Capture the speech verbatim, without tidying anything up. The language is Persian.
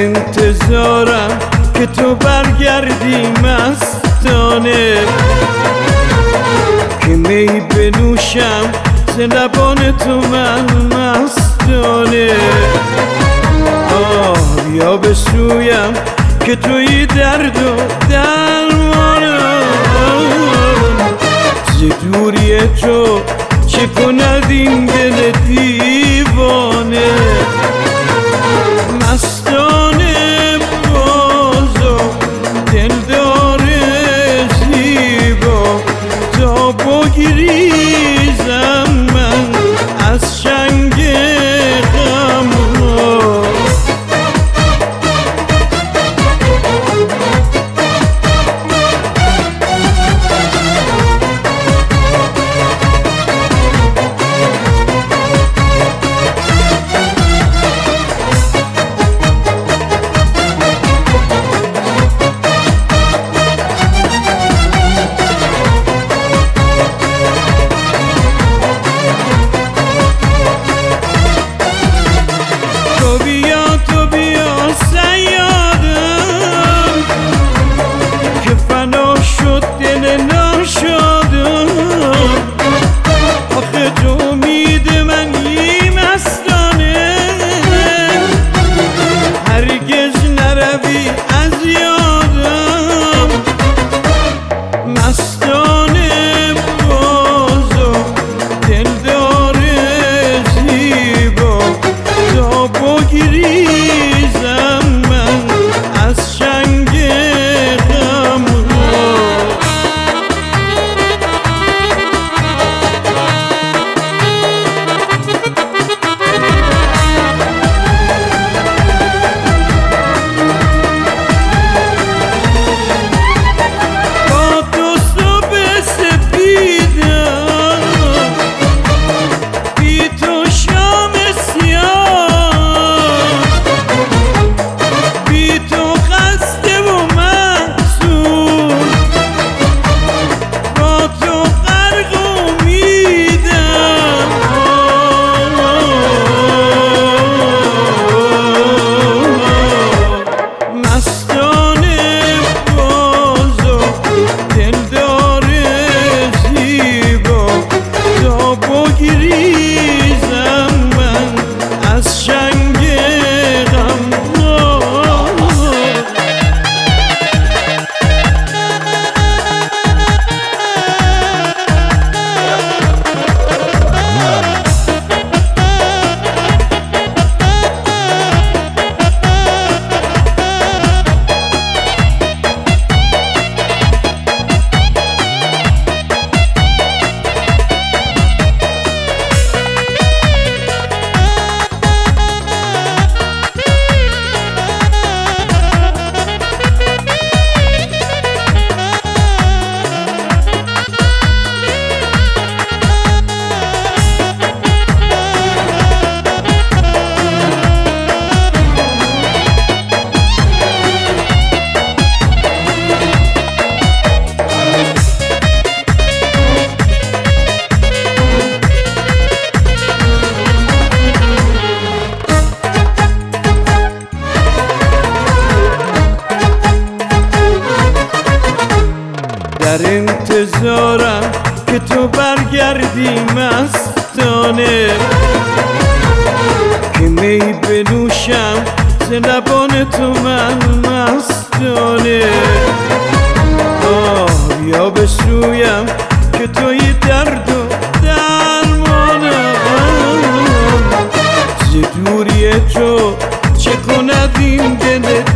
انتظارم که تو برگردی مستانه، که می بنوشم ز لبان تو من مستانه. آه یا به سویم که توی درد و درمانم، ز دوری تو چه کند این دل دیوانه. مستانه باز و دلدار زیبا، تا بگریزم من از چنگ غم ها. در انتظارم که تو برگردی مستانه، که می بنوشم ز لبان تو من مستانه. آه یا به سویم که توی درد و درمانم، ز دوری تو چه کند این دل